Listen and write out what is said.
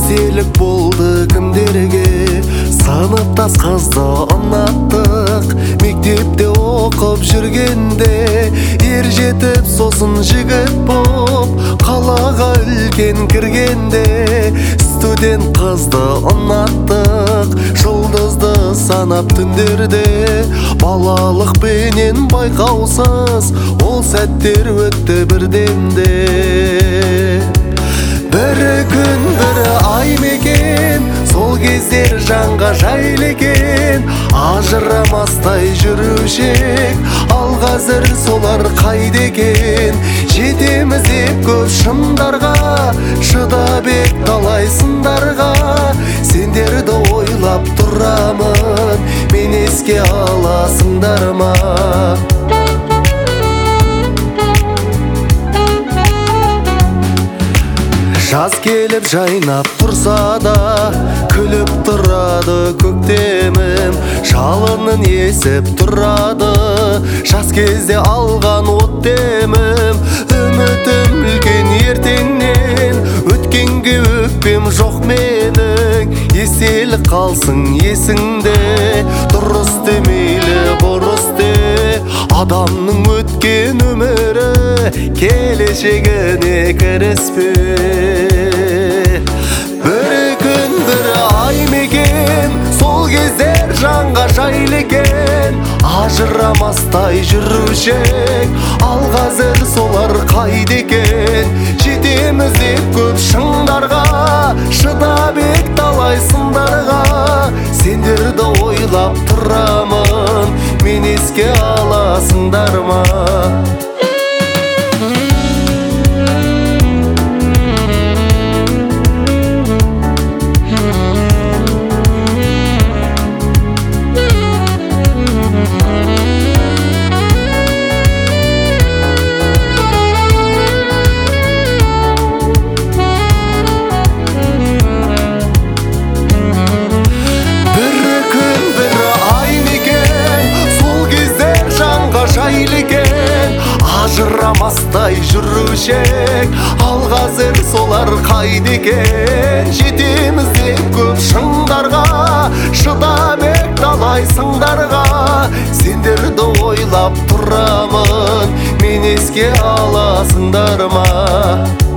естелік болды кімдерге. Сыныптас қызды ұнаттық, мектепте оқып жүргенде. Ер жетіп сосын жігіт боп, қалаға үлкен кіргенде. Студент қызды ұнаттық, жұлдызды санап түндерде. Балалық бейнен байқаусыз, ол сәттер өтті бірдемде. Бірі күн, бірі ай мекен, сол кездер жанға жайлы екен. Ажырамастай жүрушек, ал қазір солар қайда екен. Жетеміз деп көп шындарға, шыдап ек талай сындарға. Сендерді ойлап тұрамын, мен еске аласыңдар ма? Жаз келіп жайнап тұрса да, күліп тұрады көктемім. Жалынын есіп тұрады, жас кезде алған от демім. Үмітім үлкен ертеңнен, өткенге өкпем жоқ менің. Естелік қалсын есіңде, дұрыс демейлі бұрыс де. Адамның өткен өмірі, келешегіне кіріспе. Бірі күн, бірі ай мекен, сол кездер жанға жайлы екен. Ажырамастай жүрушек, ал қазір солар қайда екен. Жетеміз деп көп шыңдарға, шыдап ек талай сындарға. Сендерді ойлап тұрамын, мен еске аласыңдар ма? Ажырамастай жүрушек, ал қазір солар қайда екен. Жетеміз деп көп шыңдарға, шыдап ек талай сындарға. Сендерді ойлап тұрамын, мен еске аласыңдар ма?